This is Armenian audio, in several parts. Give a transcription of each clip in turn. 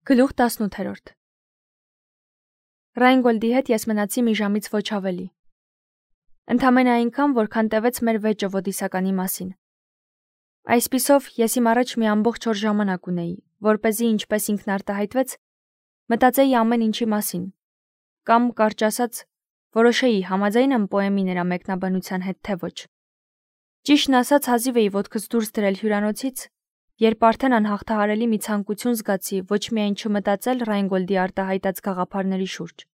Գլուխ 18 Ռայնգոլդի հետ ես մնացի մի ժամից ոչ ավելի։ Ընդամենը այնքան, որքան տևեց մեր վեճը ոդիսականի մասին։ Այսպիսով ես իմ առաջ մի ամբողջ օր ժամանակ ունեի, որպեսզի ինչպես ինքն արտահայտվեց, մտածեի ամեն ինչի մասին, կամ կարճ ասած, որոշեի համաձայն եմ պոեմի նրա մեկնաբանության հետ թե ոչ։ Ճիշտն ասած, հազիվ էի ոտքս դուրս դրել հյուրանոցից, երբ արդեն անհաղթահարելի մի ցանկություն զգացի ոչ միայն չմտածել Ռայնգոլդի արտահայտած գաղափարների շուրջ,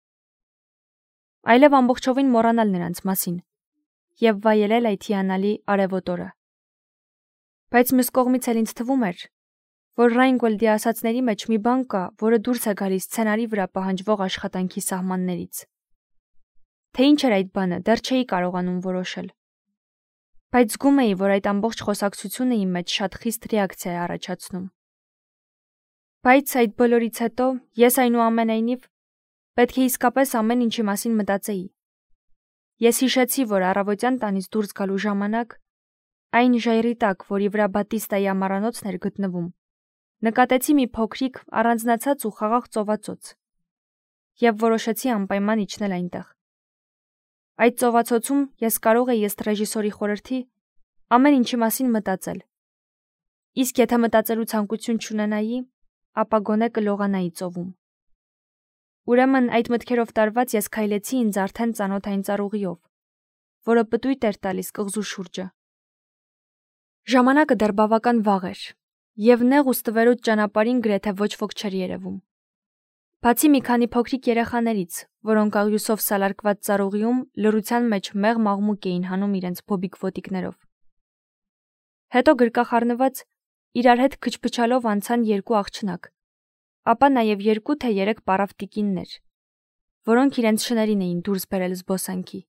այլև ամբողջովին մոռանալ նրանց մասին և վայելել այդ հիանալի արևոտ օրը։ Բայց մյուս կողմից էլ ինձ թվում էր, որ Ռայնգոլդի ասածների մեջ մի բան կա, որը դուրս է գալիս սցենարի վրա պահանջվող աշխատանքի սահմաններից։ Թե ինչ էր այդ բանը, դեռ չէի կարողանում որոշել։ Բայց զգում էի, որ այդ ամբողջ խոսակցությունը իմ մեջ շատ խիստ ռեակցիա է առաջացնում։ Բայց այդ բոլորից հետո ես այնուամենայնիվ պետք է իսկապես ամեն ինչի մասին մտածեի։ Ես հիշեցի, որ առավոտյան տանից դուրս գալու ժամանակ, այն ժայռի տակ, որի վրա Բատիստայի ամառանոցն էր գտնվում, նկատեցի մի փոքրիկ, առանձնացած ու խաղաղ ծովածոց և որոշեցի անպայման իջնել այնտեղ։ Այդ ծովածոցում ես կարող էի ըստ ռեժիսորի խորհրդի ամեն ինչի մասին մտածել։ Իսկ եթե մտածելու ցանկություն չունենայի, ապա գոնե կլողանայի ծովում։ Ուրեմն այդ մտքերով տարված ես քայլեցի ինձ արդեն ծանոթ այն ծառուղիով, որը պտույտ էր տալիս կղզու շուրջը։ Ժամանակը դեռ բավական վաղ էր, և նեղ ու ստվերոտ ճանապարհին գրեթե ոչ ոք չէր երևում։ Բացի մի քանի փոքրիկ երեխաներից, որոնք աղյուսով սալարկված ծառուղիում լռության մեջ մեղմ աղմուկ էին հանում իրենց բոբիկ ոտիկներով։ Հետո գրկախառնված իրար հետ քչփչալով անցան երկու աղջնակ, ապա նաև 2 թե 3 պարավ տիկիններ, որոնք իրենց շներին էին դուրս բերել զբոսանքի։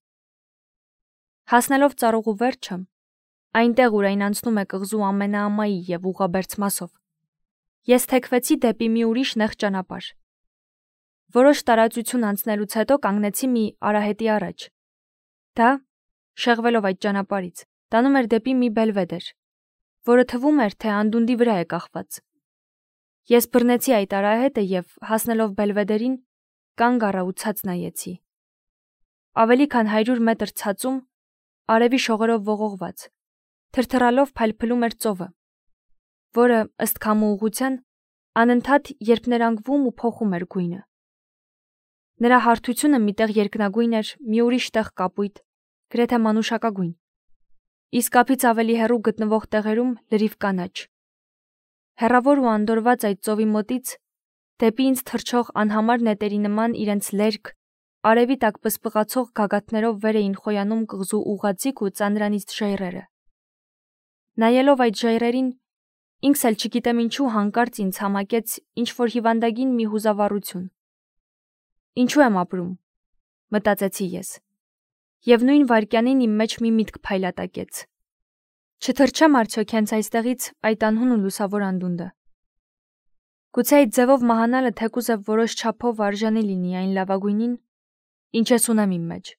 Հասնելով ծառուղու վերջը, այնտեղ, ուր այն անցնում է կղզու ամենաամայի և ուղղաբերձ մասով, ես թեքվեցի դեպի մի ուրիշ նեղ ճանապարհ։ Որոշ տարածություն անցնելուց հետո կանգնեցի մի արահետի առաջ։ Դա, շեղվելով այդ ճանապարհից, տանում էր դեպի մի բելվեդեր, որը թվում էր, թե անդունդի վրա է կախված։ Ես բռնեցի այդ արահետը և, հասնելով բելվեդերին, կանգ առա ու ցած նայեցի։ Ավելի քան 100 մետր ցածում, արևի շողերով ողողված, թրթռալով փայլփլում էր ծովը, որը, ըստ քամու ուղղության, անընդհատ երփներանգվում ու փոխում էր գույնը։ Նրա հարթությունը միտեղ երկնագույն էր, մի ուրիշ տեղ կապույտ, գրեթե մանուշակագույն, իսկ ափից ավելի հեռու գտնվող տեղերում լրիվ կանաչ։ Հեռավոր ու անդորված այդ ծովի մոտից դեպի ինձ թռչող անհամար նետերի նման իրենց լերկ, արևի տակ պսպղացող գագաթներով վեր էին խոյանում կղզու ուղղաձիգ ու ծանրանիստ ժայռերը։ Նայելով այդ ժայռերին, ինքս էլ չգիտեմ ինչու հանկարծ ինձ համակեց ինչ-որ հիվանդագին մի հուզավառություն։ Ինչու եմ ապրում, մտածեցի ես, և նույն վայրկյանին իմ մեջ մի միտք փայլատակեց։ Չթռչեմ արդյոք հենց այստեղից այդ անհուն ու լուսավոր անդունդը։ Գուցե այդ ձևով մահանալը թեկուզև որոշ չափով արժանի լինի այն լավագույնին, ինչ ես ունեմ իմ մեջ։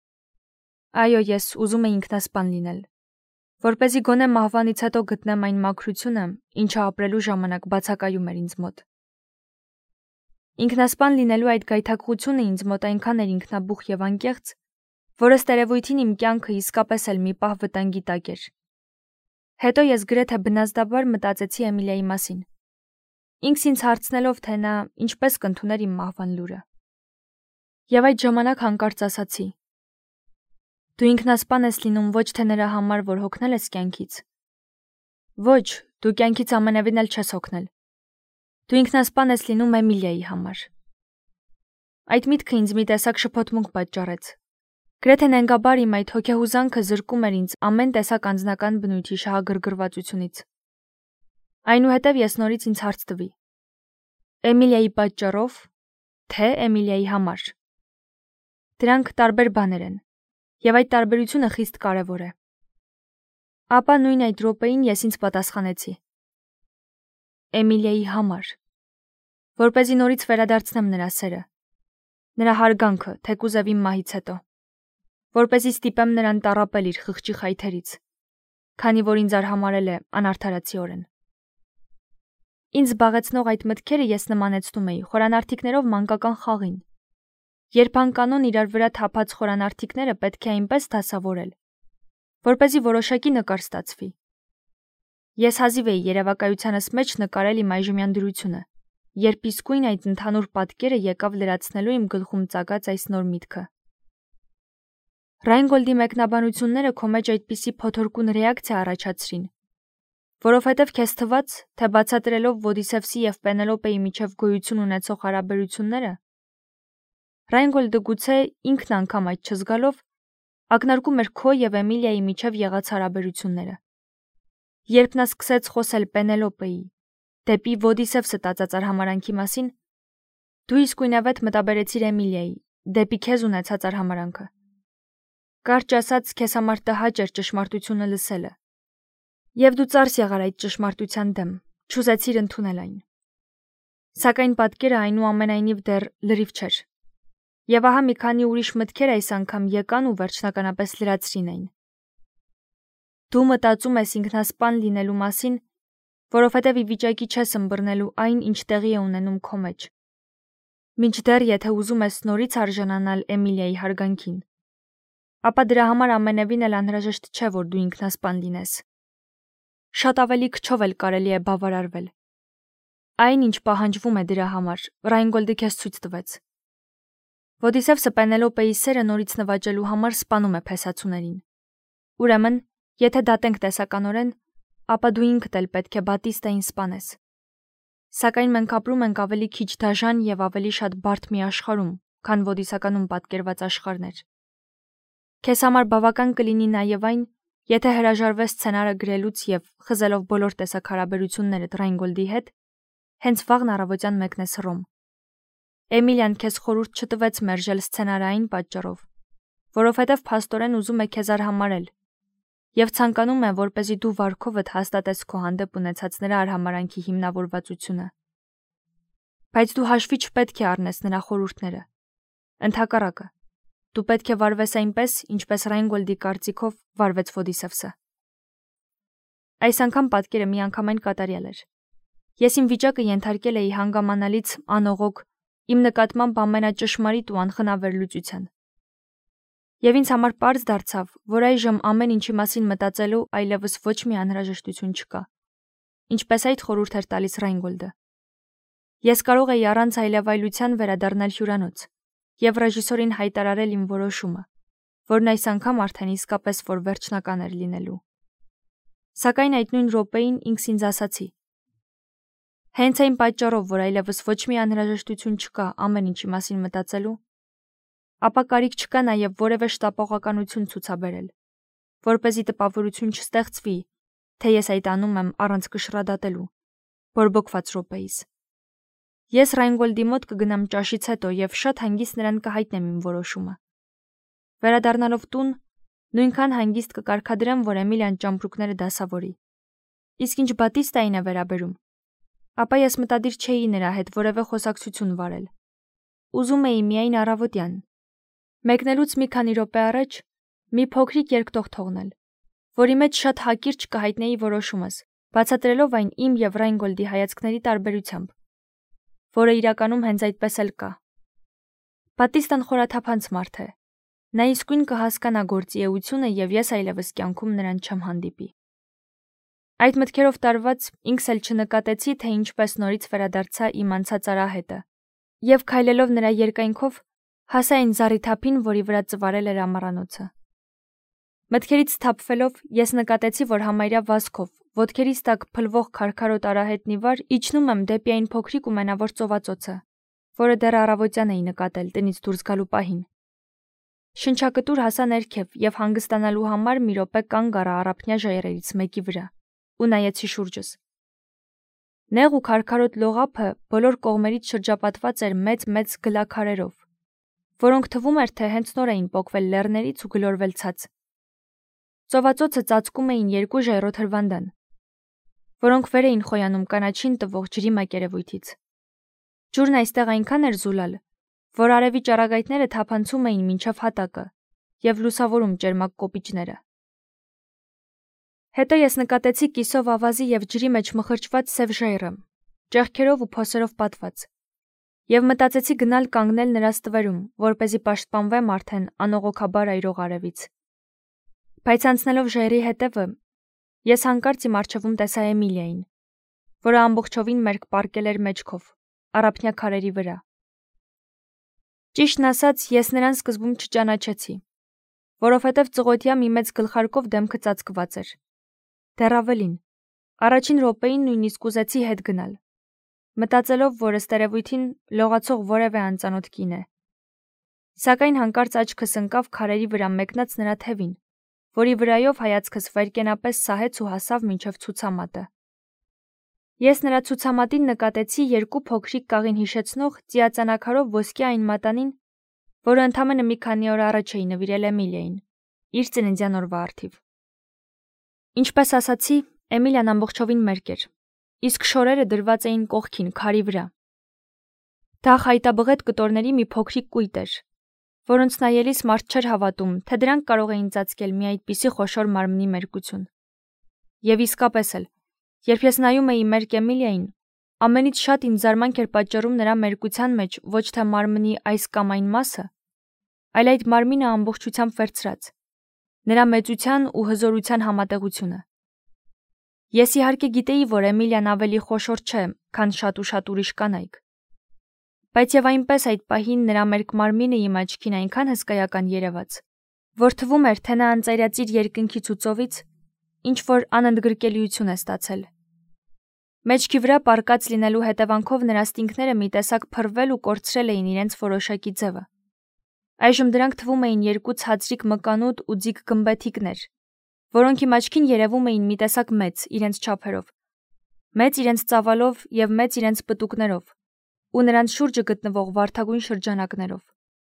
Այո, ես ուզում եմ ինքնասպան լինել, որպեսզի գոնե մահվանից հետո գտնեմ այն մաքրությունը, ինչը ապրելու ժամանակ բացակայում էր ինձ մոտ։ Ինքնասպան լինելու այդ գայթակղությունը ինձ մոտ այնքան էր ինքնաբուխ և անկեղծ, որ ըստ երևույթին իմ կյանքը իսկապես էլ մի պահ վտանգի տակ էր։ Հետո ես գրեթե բնազդաբար մտածեցի Էմիլիայի մասին, ինքս ինձ հարցնելով, թե նա ինչպես կընդուներ իմ մահվան լուրը։ Եվ այդ ժամանակ հանկարծ ասացի. Դու ինքնասպան ես լինում ոչ թե նրա համար, որ հոգնել ես կյանքից։ Ոչ, դու կյանքից ամենևին էլ չես հոգնել։ Դու ինքնասպան ես լինում Էմիլիայի համար։ Այդ միտքը ինձ մի տեսակ շփոթմունք պատճառեց։ Գրեթե նենգաբար իմ այդ հոգեհուզանքը զրկում էր ինձ ամեն տեսակ անձնական բնույթի շահագրգռվածությունից։ Այնուհետև ես նորից ինձ հարց տվի. Էմիլիայի պատճառով, թե Էմիլիայի համար։ Դրանք տարբեր բաներ են, և այդ տարբերությունը խիստ կարևոր է։ Ապա նույն այդ րոպեին ես ինձ պատասխանեցի. Էմիլիայի համար, որպեսզի նորից վերադարձնեմ նրա սերը, նրա հարգանքը, թեկուզև իմ մահից հետո, որպեսզի ստիպեմ նրան տառապել իր խղճի խայթերից, քանի որ ինձ արհամարհել է անարդարացիորեն։ Ինձ զբաղեցնող այդ մտքերը ես նմանեցնում էի խորանարդիկներով մանկական խաղին, երբ անկանոն իրար վրա թափած խորանարդիկները պետք է այնպես դասավորել, որպեսզի որոշակի նկար ստացվի։ Ես հազիվ էի երևակայությանս մեջ նկարել իմ այժմյան դրությունը, երբ իսկույն այդ ընդհանուր պատկերը եկավ լրացնելու իմ գլխում ծագած այս նոր միտքը։ Ռայնգոլդի մեկնաբանությունները քո մեջ այդպիսի փոթորկուն ռեակցիա առաջացրին, որովհետև քեզ թվաց, թե բացատրելով Ոդիսևսի և Պենելոպեի միջև գոյություն ունեցող հարաբերությունները, Ռայնգոլդը գուցե ինքն անգամ այդ չզգալով ակնարկում էր քո և Էմիլիայի միջև եղած հարաբերությունները։ Երբ նա սկսեց խոսել Պենելոպեի, դեպի Ոդիսևսը տածած արհամարանքի մասին, դու իսկույնավետ մտաբերեցիր Էմիլիայի, դեպի քեզ ունեցած արհամարանքը։ Կարճ ասած, քեզ համար տհաճ էր ճշմարտությունը լսելը, և դու ծարս եղար այդ ճշմարտության դեմ, չուզեցիր ընդունել այն։ Սակայն պատկերը այնուամենայնիվ դեռ լրիվ չէր։ Եվ ահա մի քանի ուրիշ մտքեր այս անգամ եկան ու վերջնականապես լրացրին այն։ Դու մտածում ես ինքնասպան լինելու մասին, որովհետև ի վիճակի չես ըմբռնելու այն, ինչ տեղի է ունենում քո մեջ։ Մինչդեռ եթե ուզում ես նորից արժանանալ Էմիլիայի հարգանքին, ապա դրա համար ամենևին էլ անհրաժեշտ չէ, որ դու ինքնասպան լինես։ Շատ ավելի քչով էլ կարելի է բավարարվել։ Այն, ինչ պահանջվում է դրա համար, Ռայնգոլդը քեզ ցույց տվեց։ Ոդիսևսը Պենելոպեի սերը նորից նվաճելու համար սպանում է փեսացուներին։ Ուրեմն, եթե դատենք տեսականորեն, ապա դու ինքդ էլ պետք է Բատիստային սպանես։ Սակայն մենք ապրում ենք ավելի քիչ դաժան և ավելի շատ բարդ մի աշխարհում, քան ոդիսականում պատկերված աշխարհներ։ Քեզ համար բավական կլինի նաև այն, եթե հրաժարվես սցենարը գրելուց և խզելով բոլոր տեսակ հարաբերություններդ Ռայնգոլդի հետ, հենց վաղն առավոտյան մեկնես Հռոմ։ Էմիլիան քեզ խորհուրդ չտվեց մերժել սցենարը այն պատճառով, որովհետև փաստորեն ուզում է քեզ արհամարհել և ցանկանում է, որպեսզի դու վարքովդ հաստատես քո հանդեպ ունեցած նրա արհամարանքի հիմնավորվածությունը։ Բայց դու հաշվի չպետք է առնես նրա խորհուրդները։ Ընդհակառակը, դու պետք է վարվես այնպես, ինչպես Ռայնգոլդի կարծիքով վարվեց Ոդիսևսը։ Այս անգամ պատկերը միանգամայն կատարյալ էր։ Ես իմ վիճակը ենթարկել էի հանգամանալից անողոք, իմ նկատմամբ ամենաճշմարիտ ու անխնա վերլուծության։ Եվ ինձ համար պարզ դարձավ, որ այժմ ամեն ինչի մասին մտածելու այլևս ոչ մի անհրաժեշտություն չկա, ինչպես այդ խորհուրդ էր տալիս Ռայնգոլդը։ Ես կարող էի առանց այլևայլության վերադառնալ հյուրանոց և ռեժիսորին հայտարարել իմ որոշումը, որն այս անգամ արդեն իսկապես որ վերջնական էր լինելու։ Սակայն այդ նույն րոպեին ինքս ինձ ասացի. հենց այն պատճառով, որ այլևս ոչ մի անհրաժեշտություն չկա ամեն ինչի մասին մտածելու, ապա կարիք չկա նաև որևէ շտապողականություն ցուցաբերել, որպեսզի տպավորություն չստեղծվի, թե ես այդ անում եմ առանց կշռադատելու, բորբոքված րոպեիս։ Ես Ռայնգոլդի մոտ կգնամ ճաշից հետո և շատ հանգիստ նրան կհայտնեմ իմ որոշումը։ Վերադառնալով տուն, նույնքան հանգիստ կկարգադրեմ, որ Էմիլիան ճամպրուկները դասավորի։ Իսկ ինչ Բատիստային է վերաբերում, ապա ես մտադիր չէի նրա հետ որևէ խոսակցություն վարել։ Ուզում էի միայն առավոտյան, մեկնելուց մի քանի րոպե առաջ, մի փոքրիկ երկտող թողնել, որի մեջ շատ հակիրճ կհայտնեի որոշումս, բացատրելով այն իմ և Ռայնգոլդի հայացքների տարբերությամբ, որը իրականում հենց այդպես էլ կա։ Բատիստան խորաթափանց մարդ է։ Նա իսկույն կհասկանա գործի էությունը և ես այլևս կյանքում նրան չեմ հանդիպի։ Այդ մտքերով տարված ինքս էլ չնկատեցի, թե ինչպես նորից վերադարձա իմ անցած արահետը, և քայլելով նրա երկայնքով հասա այն զառիթափին, որի վրա ծվարել էր ամառանոցը։ Մտքերից թափվելով ես նկատեցի, որ համարյա վազքով, ոտքերիս տակ փլվող քարքարոտ արահետնի վար իջնում եմ դեպի այն փոքրիկ ու մենավոր ծովածոցը, որը դեռ առավոտյան էի նկատել տնից դուրս գալու պահին։ Շնչակտուր հասա ներքև և հանգստանալու համար մի րոպե կանգ առա առափնյա ժայռերից մեկի վրա ու նայեցի շուրջս։ Նեղ ու քարքարոտ լողափը բոլոր կողմերից շրջապատված էր մեծ գլաքարերով, որոնք թվում էր, թե հենց նոր էին պոկվել լեռներից ու գլորվել ցած։ Ծովածոցը ծածկում էին երկու ժայռոտ հրվանդան, որոնք վեր էին խոյանում կանաչին տվող ջրի մակերևույթից։ Ջուրն այստեղ այնքան էր զուլալ, որ արևի ճառագայթները թափանցում էին մինչև հատակը և լուսավորում ճերմակ կոպիճները։ Հետո ես նկատեցի կիսով ավազի և ջրի մեջ մխրճված սև ժայռը, ճեղքերով ու փոսերով պատված, եւ մտածեցի գնալ կանգնել նրա ստվերում, որպեսզի պաշտպանվեմ արդեն անողոքաբար այրող արևից։ Բայց անցնելով ժայռի հետևը, ես հանկարծ իմ առջևում տեսա Էմիլիային, որը ամբողջովին մերկ պառկել էր մեջքով, առափնյա քարերի վրա։ Ճիշտն ասած, ես նրան սկզբում չճանաչեցի, որովհետև ծղոտյա մի մեծ գլխարկով դեմքը ծածկված էր։ Դեռ ավելին, առաջին րոպեին նույնիսկ ուզեցի հետ գնալ, մտածելով, որ ըստ երևույթին լողացող որևէ անծանոթ կին է։ Սակայն հանկարծ աչքս ընկավ քարերի վրա մեկնած նրա թևին, որի վրայով հայացքս վայրկենապես սահեց ու հասավ մինչև ցուցամատը։ Ես նրա ցուցամատին նկատեցի երկու փոքրիկ կաղին հիշեցնող ծիածանակարով ոսկե այն մատանին, որը ընդամենը մի քանի օր առաջ էի նվիրել Էմիլիային, իր ծննդյան օրվա առթիվ։ Ինչպես ասացի, Էմիլիան ամբողջովին մերկ էր, իսկ շորերը դրված էին կողքին քարի վրա։ Դա խայտաբղետ կտորների մի փոքրիկ կույտ էր, որոնց նայելիս մարդ չէր հավատում, թե դրանք կարող էին ծածկել մի այդպիսի խոշոր մարմնի մերկություն։ Եվ իսկապես էլ, երբ ես նայում էի մերկ Էմիլիային, ամենից շատ ինձ զարմանք էր պատճառում նրա մերկության մեջ ոչ թե մարմնի այս կամ այն մասը, այլ այդ մարմինը ամբողջությամբ վերցրած, նրա մեծության ու հզորության համատեղությունը։ Ես իհարկե գիտեի, որ Էմիլիան ավելի խոշոր չէ, քան շատ ու շատ ուրիշ կանայք։ Բայց եւ այնպես այդ պահին նրա մերկ մարմինը իմ աչքին այնքան հսկայական երևաց, որ թվում էր, թե նա անծայրածիր երկնքից ու ծովից ինչ որ անընդգրկելիություն է ստացել։ Մեջքի վրա պառկած լինելու հետևանքով նրա ստինքները մի տեսակ փռվել ու կորցրել էին իրենց որոշակի ձևը։ Այժմ դրանք թվում էին երկու ցածրիկ մկանոտ ու ձիգ գմբեթիկներ, որոնք իմ աչքին երևում էին մի տեսակ մեծ իրենց չափերով, մեծ իրենց ծավալով եւ մեծ իրենց պտուկներով, ու նրանց շուրջը գտնվող վարդագույն շրջանակներով։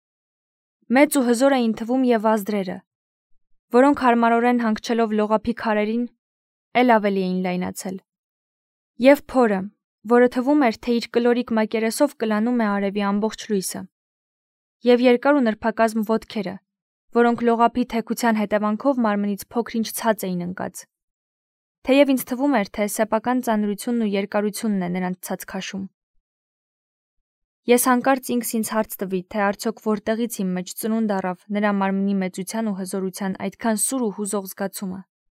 Մեծ ու հզոր էին թվում եւ ազդրերը, որոնք հարմարորեն հանգչելով լողափի քարերին, ել ավելի էին լայնացել։ Եվ փորը, որը թվում էր, թե իր կլորիկ մակերեսով կլանում է արևի ամբողջ լույսը։ Եվ երկար ու նրբակազմ ոտքերը, որոնք լողափի թեքության հետևանքով մարմնից փոքր-ինչ ցած էին ընկած։ Թեև ինձ թվում էր, թե սեփական ծանրությունն ու երկարությունն է նրանց ցած քաշում։ Ես հանկարծ ինքս հարց տվի, թե արդյոք որտեղից իմ մեջ ծնունդ առավ նրա մարմնի մեծության ու հզորության այդքան սուր ու հուզող զգացումը։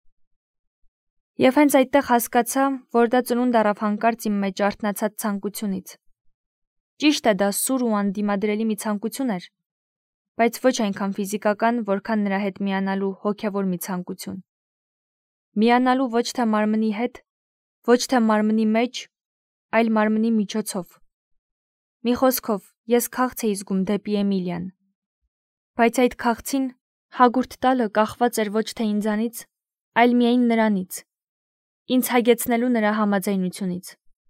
Եվ հենց այդտեղ հասկացա, որ դա ծնունդ առավ հանկարծ իմ մեջ արթնացած ցանկությունից։ Ճիշտ է, դա սուր ու անդիմադրելի մի ցանկություն էր, բայց ոչ այնքան ֆիզիկական, որքան նրա հետ միանալու հոգևոր մի ցանկություն։ Միանալու ոչ թե մարմնի հետ, ոչ թե մարմնի մեջ, այլ մարմնի միջոցով։ Մի խոսքով, ես քաղց էի զգում դեպի Էմիլիան։ Բայց այդ քաղցին հագուրդ տալը կախված էր ոչ թե ինձանից, այլ միայն նրանից, ինձ հագեցնելու նրա համաձայնությունից։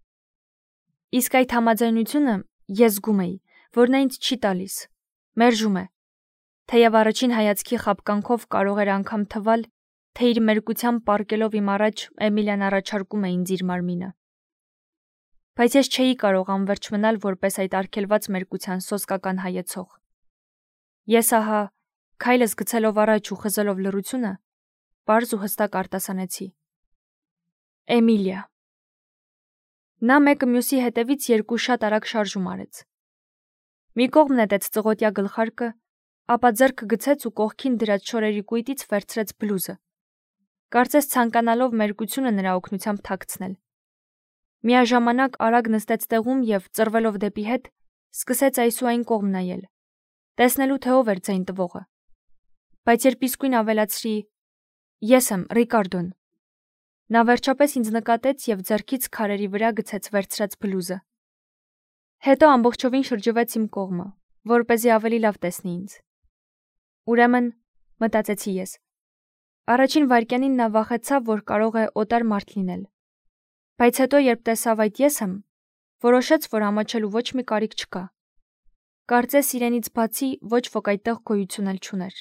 Իսկ այդ համաձայնությունը ես զգում էի, որ նա ինձ չի տալիս, մերժում է, թեև առաջին հայացքի խաբկանքով կարող էր անգամ թվալ, թե իր մերկությամբ պառկելով իմ առաջ Էմիլիան առաջարկում է ինձ իր մարմինը։ Բայց ես չէի կարող անվերջ մնալ որպես այդ արգելված մերկության սոսկական հայեցող։ Ես ահա, քայլս գցելով առաջ ու խզելով լռությունը, պարզ ու հստակ արտասանեցի. Էմիլիա։ Նա մեկը մյուսի հետևից երկու շատ արագ շարժում արեց։ Մի կողմ նետեց ծղոտյա գլխարկը, ապա ձեռքը գցեց ու կողքին դրած շորերի կույտից վերցրեց բլուզը, կարծես ցանկանալով մերկությունը նրա օգնությամբ թաքցնել։ Միաժամանակ արագ նստեց տեղում եւ ծռվելով դեպի հետ, սկսեց այս ու այն կողմ նայել, տեսնելու թե ով էր ձայն տվողը։ Բայց երբ իսկույն ավելացրի. Ես եմ, Ռիկարդոն, նա վերջապես ինձ նկատեց եւ ձեռքից քարերի վրա գցեց վերցրած բլուզը։ Հետո ամբողջովին շրջվեց իմ կողմը, որպեսզի ավելի լավ տեսնի ինձ։ Ուրեմն, մտածեցի ես, առաջին վայրկյանին նա վախեցավ, որ կարող է օտար մարդ լինել։ Բայց հետո, երբ տեսավ այդ ես եմ, որոշեց, որ ամաչելու ոչ մի կարիք չկա։ Կարծես իրենից բացի ոչ ոք այդտեղ գոյություն էլ չուներ։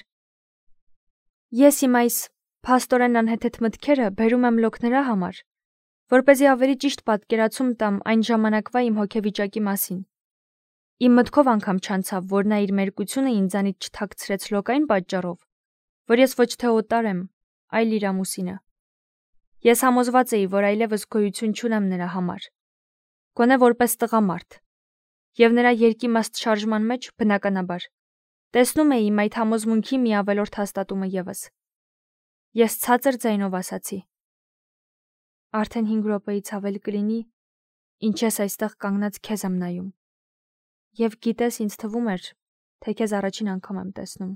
Ես իմ այս փաստորեն անհեթեթ մտքերը բերում եմ լոկ նրա համար, որպեսզի ավելի ճիշտ պատկերացում տամ այն ժամանակվա իմ հոգեվիճակի մասին։ Իմ մտքով անգամ չանցավ, որ նա իր մերկությունը ինձանից չթաքցրեց լոկ այն պատճառով, որ ես ոչ թե օտար եմ, այլ իր ամուսինը։ Ես համոզված էի, որ այլևս գոյություն չունեմ նրա համար։ Գոնե որպես տղամարդ։ Եվ նրա երկիմաստ շարժման մեջ բնականաբար տեսնում էի իմ այդ համոզմունքի մի ավելորդ հաստատումը ևս։ Ես ցածր ձայնով ասացի. Արդեն 5 րոպեից ավել կլինի, ինչ ես այստեղ կանգնած քեզ եմ նայում։ Եվ գիտես, ինձ թվում էր, թե քեզ առաջին անգամ եմ տեսնում։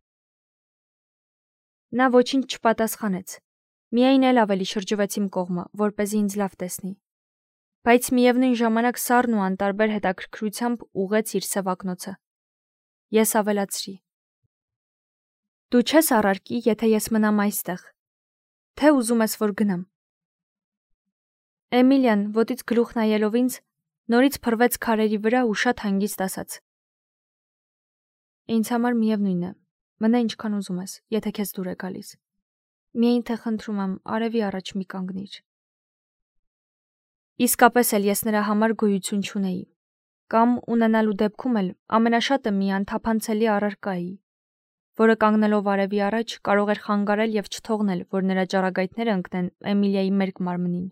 Նա ոչինչ չպատասխանեց, միայն էլ ավելի շրջվեց իմ կողմը, որպեսզի ինձ լավ տեսնի։ Բայց միևնույն ժամանակ սառն ու անտարբեր հետաքրքրությամբ ուղղեց իր սևակնոցը։ Ես ավելացրի. Դու չես առարկի, եթե ես մնամ այստեղ, թե ուզում ես, որ գնամ։ Էմիլիան, ոտից գլուխ նայելով ինձ, նորից փռվեց քարերի վրա ու շատ հանգիստ ասաց. Ինձ համար միևնույն է, մնա ինչքան ուզում ես, եթե քեզ դուր է գալիս։ Միայն թե խնդրում եմ, արևի առաջ մի կանգնիր։ Իսկապես էլ ես նրա համար գոյություն չունեի, կամ ունենալու դեպքում էլ ամենաշատը մի անթափանցելի առարկա էի, որը կանգնելով արևի առաջ կարող էր խանգարել եւ չթողնել, որ նրա ճառագայթները ընկնեն Էմիլիայի մերկ մարմնին։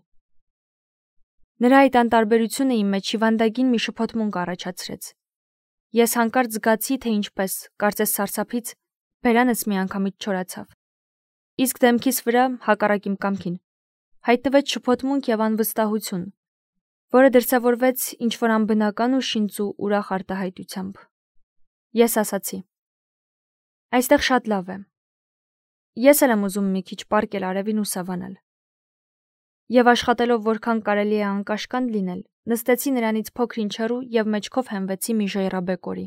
Նրա այդ անտարբերությունը իմ մեջ հիվանդագին մի շփոթմունք առաջացրեց։ Ես հանկարծ զգացի, թե ինչպես, կարծես սարսափից, բերանս միանգամից չորացավ։ Իսկ դեմքիս վրա, հակառակ իմ կամքին, հայտնվեց շփոթմունք եւ անվստահություն, որը դրսևորվեց ինչ-որ անբնական ու շինծ ու ուրախ արտահայտությամբ։ Ես ասացի. Այստեղ շատ լավ է։ Ես էլ եմ ուզում մի քիչ պարկել արևին ու սավանալ։ Եվ աշխատելով որքան կարելի է անկաշկանդ լինել, նստեցի նրանից փոքր-ինչ հեռու եւ մեջքով հենվեցի մի ժայռաբեկորի։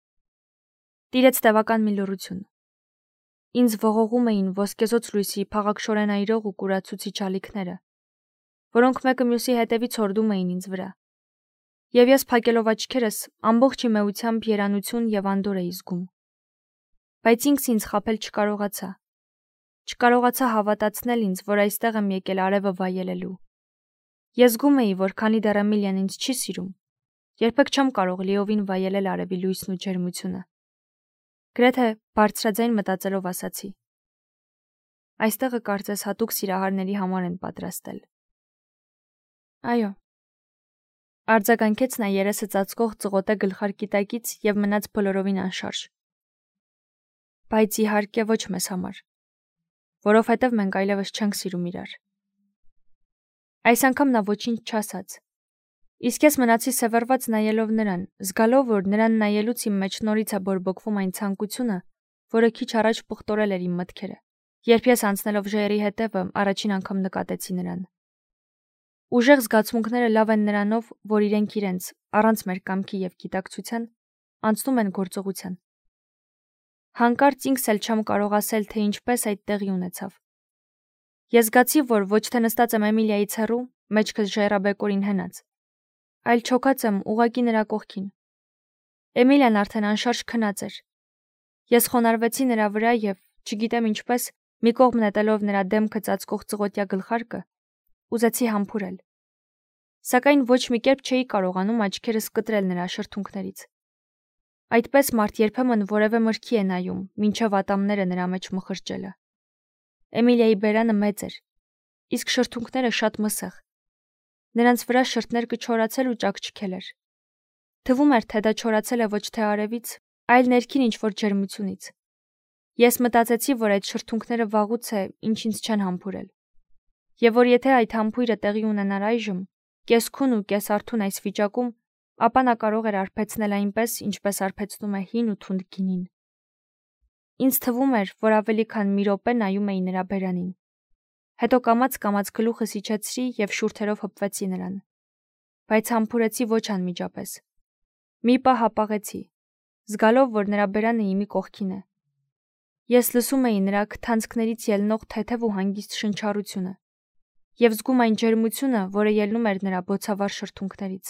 Տիրեց տևական մի լռություն։ Ինձ ողողում էին ոսկեզօծ լույսի փաղաքշորեն այրող ու կուրացուցիչ ալիքները, որոնք մեկը մյուսի հետևից հորդում էին ինձ վրա։ Եվ ես փակելով աչքերս ամբողջ իմ էությամբ երանություն եւ անդորր էի զգում։ Բայց ինքս ինձ խաբել չկարողացա։ Չկարողացա հավատացնել ինձ, որ այստեղ եմ եկել արևը վայելելու։ Ես զգում էի, որ քանի դեռ Էմիլիան ինձ չի սիրում, երբեք չեմ կարող լիովին վայելել արևի լույսն ու ջերմությունը։ Գրեթե բարձրաձայն մտածելով ասացի. Այստեղը կարծես հատուկ սիրահարների համար են պատրաստել։ Այո։ Արձագանքեց նա երեսը ծածկող ծղոտե գլխարկիտակից եւ մնաց բոլորովին անշարժ։ Բայց իհարկե ոչ մեզ համար, որովհետև մենք այլևս չենք սիրում իրար։ Այս անգամ նա ոչինչ չասաց։ Իսկ ես մնացի սևեռված նայելով նրան, զգալով, որ նրան նայելուց իմ մեջ նորից է բորբոքվում այն ցանկությունը, որը քիչ առաջ պղտորել էր իմ մտքերը, երբ ես անցնելով ժայռի հետևը առաջին անգամ նկատեցի նրան։ Ուժեղ զգացմունքները լավ են նրանով, որ իրենց, առանց մեր կամքի եւ գիտակցության, անցնում են գործողության։ Հանկարծ ինքս էլ չեմ կարող ասել, թե ինչպես այդ տեղի ունեցավ։ Ես զգացի, որ ոչ թե նստած եմ Էմիլիայից հեռու, մեջքս ժայռաբեկորին հենած, այլ չոքած եմ ուղղակի նրա կողքին։ Էմիլիան արդեն անշարժ քնած էր։ Ես խոնարհվեցի նրա վրա եւ, չգիտեմ ինչպես, մի կողմ նետելով նրա դեմքը ծածկող ծղոտյա գլխարկը, ուզեցի համբուրել։ Սակայն ոչ մի կերպ չէի կարողանում աչքերս կտրել նրա շրթունքներից։ Այդպես մարդ երբեմն որևէ մրգի է նայում, մինչև ատամները նրա մեջ մխրճելը։ Էմիլիայի բերանը մեծ էր, իսկ շրթունքները շատ մսեղ։ Նրանց վրա շրթներկը չորացել ու ճաքճքել էր։ Թվում էր, թե դա չորացել է ոչ թե արևից, այլ ներքին ինչ-որ ջերմությունից։ Ես մտածեցի, որ այդ շրթունքները վաղուց է, ինչ ինձ չեն համբուրել։ Եվ որ եթե այդ համբույրը տեղի ունենար այժմ, կեսքուն ու կեսարթուն այս վիճակում, ապա նա կարող էր արբեցնել այնպես, ինչպես արբեցնում է հին ու թունդ գինին։ Ինձ թվում էր, որ ավելի քան մի րոպե նայում էի նրա բերանին։ Հետո կամաց գլուխս իջեցրի եւ շուրթերով հպվեցի նրան։ Բայց համբուրեցի ոչ անմիջապես։ Մի պահ հապաղեցի, զգալով, որ նրա բերանը իմի կողքին է։ Ես լսում էի նրա քթանցքներից ելնող թեթև ու հանգիստ շնչառությունը եւ զգում այն ջերմությունը, որը ելնում էր նրա բոցավառ շրթունքներից։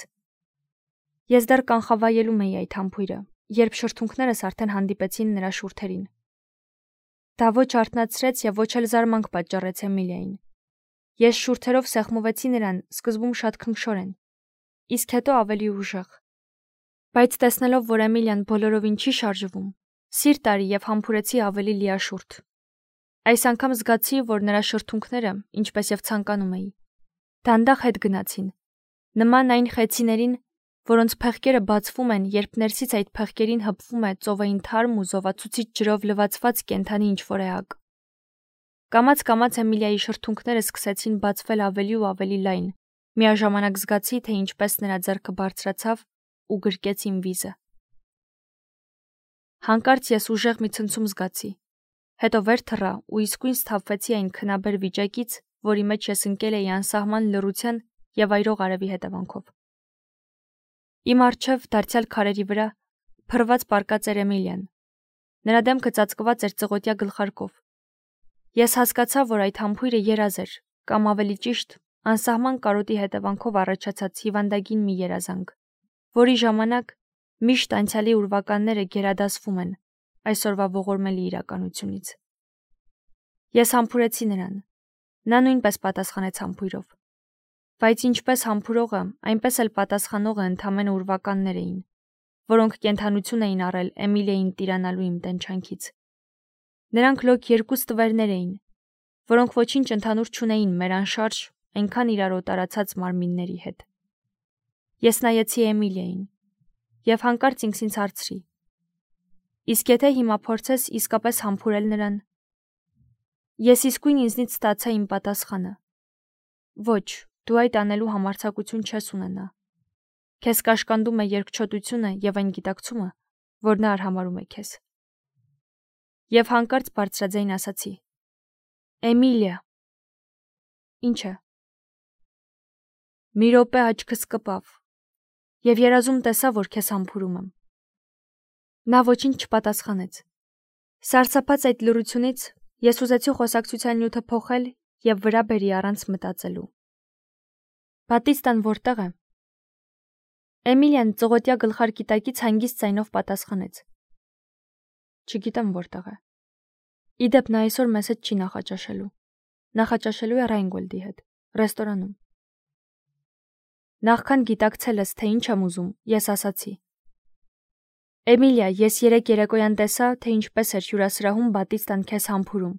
Ես դեռ կանխավայելում էի այդ համբույրը, երբ շրթունքներս արդեն հանդիպեցին նրա շուրթերին։ Դա ոչ արթնացրեց եւ ոչ էլ զարմանք պատճառեց Էմիլիային։ Ես շուրթերով սեղմվեցի նրան, սկզբում շատ քնքշորեն, իսկ հետո ավելի ուժեղ։ Բայց տեսնելով, որ Էմիլիան բոլորովին չի շարժվում, սիրտ արի եւ համբուրեցի ավելի լիաշուրթ։ Այս անգամ զգացի, որ նրա շրթունքները, ինչպես եւ ցանկանում էի, դանդաղ հետ գնացին Նման այն խեցիներին, որոնց փեղկերը բացվում են, երբ ներսից այդ փեղկերին հպվում է ծովային թարմ ու զովացուցիչ ջրով լվացված կենդանի ինչ-որ էակ։ Կամաց-կամաց Էմիլիայի շրթունքները սկսեցին բացվել ավելի ու ավելի լայն, միաժամանակ զգացի, թե ինչպես նրա ձեռքը բարձրացավ ու գրկեց իմ վիզը։ Հանկարծ ես ուժեղ մի ցնցում զգացի, հետո վեր թռա ու իսկույն սթափվեցի այն քնաբեր վիճակից, որի մեջ ես ընկել էի անսահման լռության և այրող արևի հետևանքով։ Իմ առջև դարձյալ քարերի վրա փռված պառկած էր Էմիլիան։ Նրա դեմքը ծածկված էր ծղոտյա գլխարկով։ Ես հասկացա, որ այդ համբույրը երազ էր, կամ ավելի ճիշտ, անսահման կարոտի հետևանքով առաջացած հիվանդագին մի երազանք, որի ժամանակ միշտ անցյալի ուրվականները գերադասվում են այսօրվա ողորմելի իրականությունից։ Ես համբուրեցի նրան։ Նա նույնպես պատասխանեց համբույրով։ Բայց ինչպես համբուրողը, այնպես էլ պատասխանողը ընդամենը ուրվականներ էին, որոնք կենդանություն էին առել Էմիլիային տիրանալու իմ տենչանքից։ Նրանք լոկ երկու ստվերներ էին, որոնք ոչինչ ընդհանուր չունեին մեր անշարժ, այնքան իրար օտարացած մարմինների հետ։ Ես նայեցի Էմիլիային և հանկարծ ինքսինց հարցրի. իսկ եթե հիմա փորձես իսկապես համբուրել նրան։ Ես իսկույն ինձնից ստացա իմ պատասխանը. ոչ, դու այդ անելու համարձակություն չես ունենա։ Քեզ կաշկանդում է երկչոտությունը և այն գիտակցումը, որ նա արհամարհում է քեզ։ Եվ հանկարծ բարձրաձայն ասացի. Էմիլիա։ Ինչ է։ Մի րոպե աչքս կպավ, և երազում տեսա, որ քեզ համբուրում եմ։ Նա ոչինչ չպատասխանեց։ Սարսափած այդ լռությունից ես ուզեցի խոսակցության նյութը փոխել և վրա բերի առանց մտածելու։ Բատիստան որտե՞ղ է։ Էմիլիան ծղոտյա գլխարկի տակից հանգիստ ձայնով պատասխանեց. Չգիտեմ որտեղ է։ Իդեպ նա այսօր մեզ հետ չի նախաճաշելու։ Նախաճաշելու է Ռայնգոլդի հետ, ռեստորանում։ Նախքան գիտակցելս, թե ինչ եմ ուզում, ես ասացի. Էմիլիա, ես երեկ երեկոյան տեսա, թե ինչպես էր հյուրասրահում Բատիստան քեզ համբուրում։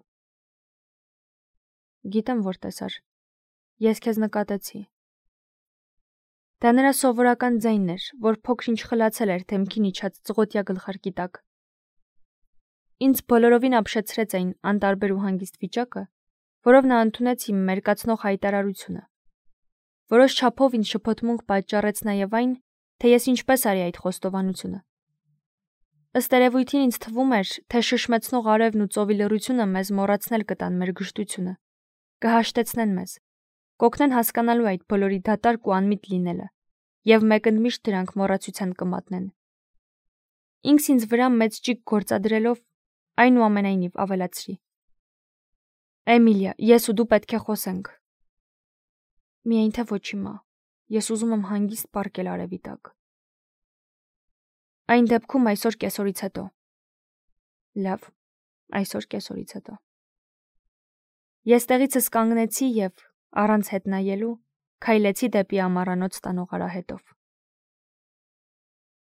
Գիտեմ, որ տեսար։ Ես քեզ նկատեցի։ Դա նրա սովորական ձայնն էր, որ փոքր-ինչ խլացել էր դեմքին իջած ծղոտյա գլխարկի տակ։ Ինձ բոլորովին ապշեցրեց այն անտարբեր ու հանգիստ վիճակը, որով նա ընդունեց իմ մերկացնող հայտարարությունը։ Որոշ չափով ինձ շփոթմունք պատճառեց նաև այն, թե ես ինչպես արի այդ խոստովանությունը։ Ըստ երևույթին ինձ թվում էր, թե շշմեցնող արևն ու ծովի լռությունը մեզ մոռացնել կտան մեր գժտությունը, կհաշտեցնեն մեզ, կօգնեն հասկանալու այդ բոլորի դատարկ ու անմիտ լինելը, և մեկընդմիշտ դրանք մոռացության կմատնեն։ Ինքս ինձ վրա մեծ ճիգ գործադրելով, այնուամենայնիվ ավելացրի. Էմիլիա, ես ու դու պետք է խոսենք։ Միայն թե ոչ հիմա, ես ուզում եմ հանգիստ պառկել արևի տակ։ Այն դեպքում այսօր կեսօրից հետո։ Լավ, այսօր կեսօրից հետո։ Ես տեղիցս կանգնեցի և, առանց հետ նայելու, քայլեցի դեպի ամառանոց տանող արահետով։